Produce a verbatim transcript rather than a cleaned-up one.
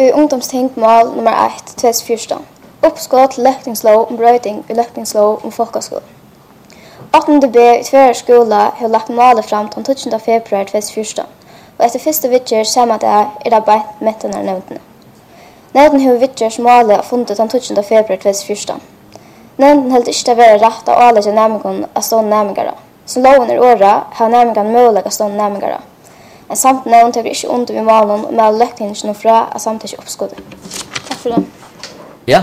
i ungdomsting mål nummer ett, tjugohundrafjorton. Uppskott till läkningslov om bröting i läkningslov om folkskola. åttonde B i Tvärre skola har lagt målet fram den tjugonde februar tjugohundrafjorton. Och efter första vittjer samma dag är det bara mättarna nämnden. Nämnden har vittjers målet fundet den tjugonde februar tjugohundrafjorton. Nämnden helt inte vara rätt att alla nämnden att stå nämndare. Som loven är åra har nämnden möjlighet att stå nämndare. En samt nämnd tycker inte ont vid målen med läkningen från att samtidigt uppskottet. Tack för det.